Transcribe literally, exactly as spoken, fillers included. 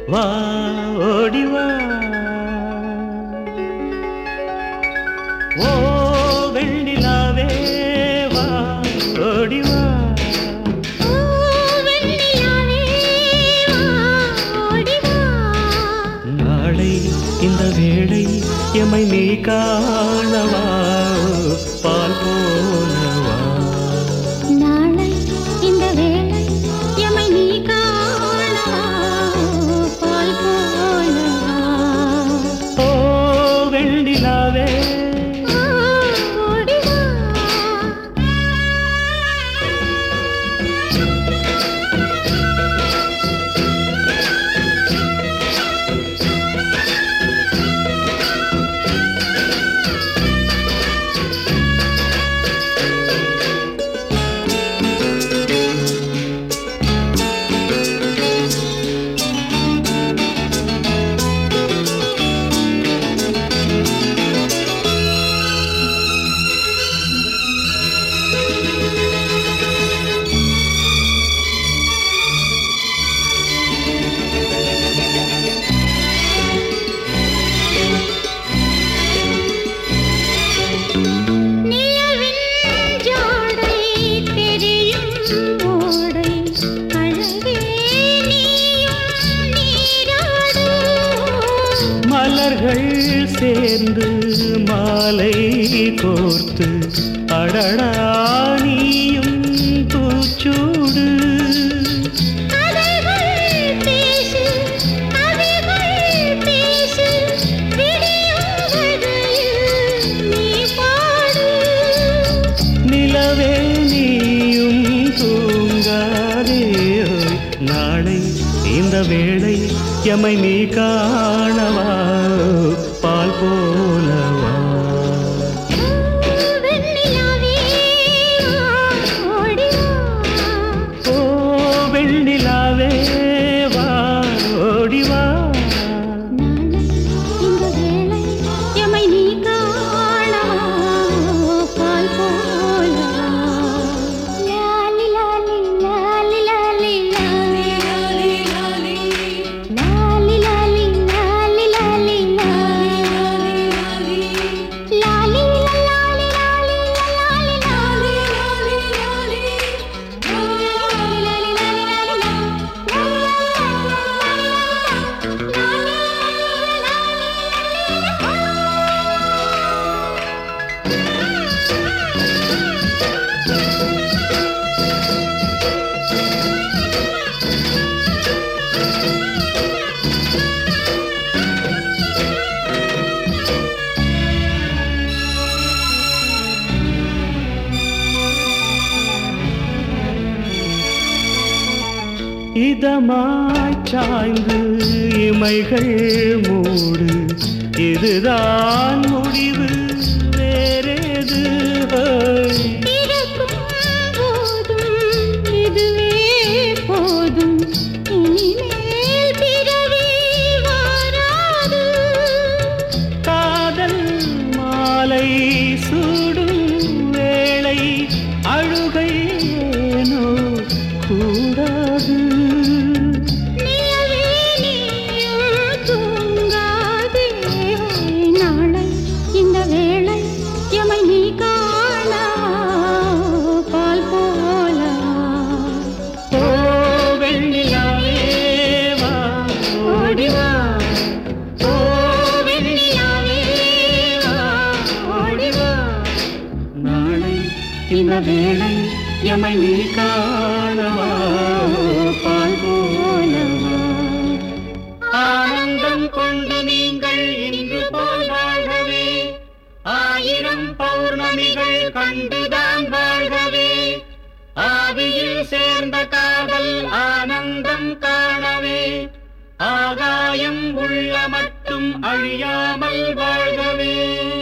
வா ஓடி வா. ஓ வெண்ணிலாவே வா ஓடி வா. நாளை இந்த வேளை எமை நீ காணவா பால் போலவா. நாளை இந்த வேளை எமை நீ காணவா பால் போலவா. ஓ வெண்ணிலாவே மலர்கள் சேர்ந்து மாலை கோர்த்து அடடா நீயும் பூச்சூடு. நிலவே நீயும் தூங்காதே நாளை இந்த வேளை எமை நீ காணவா பால் போலவா. ஓ வெண்ணிலாவே வா ஓடி வா. இந்த வேளை எமை நீ காணவா பால் போலவா. லாலி லாலி லாலி லாலி லாலி லாலி லாலி லாலி லாலி லாலி லாலி லாலி இதமாய் சாய்ந்து இமைகள் மூடு இதுதான் முடிவு வேறேது. போதும் இதுவே போதும் இனிமேல் பிறவி வாராது. காதல் மாலை சூடும் வேளை அழுகை ஏனோ கூடாது. நாளை இந்த வேளை எமை நீ காணா பால் போலவா. ஓ வெண்ணிலாவே வா ஓடி வா. ஓ வெண்ணிலாவே வா ஓடி வா. நாளை இந்த வேளை எமை நீ காணவா பால் போலவா. ஆனந்தம் கொண்டு நீங்கள் இன்று போல் வாழ்கவே ஆயிரம் பௌர்ணமிகள் கண்டுதான் வாழ்கவே. ஆவியில் சேர்ந்த காதல் ஆனந்தம் காணவே ஆகாயம் உள்ள மட்டும் அழியாமல் வாழ்கவே.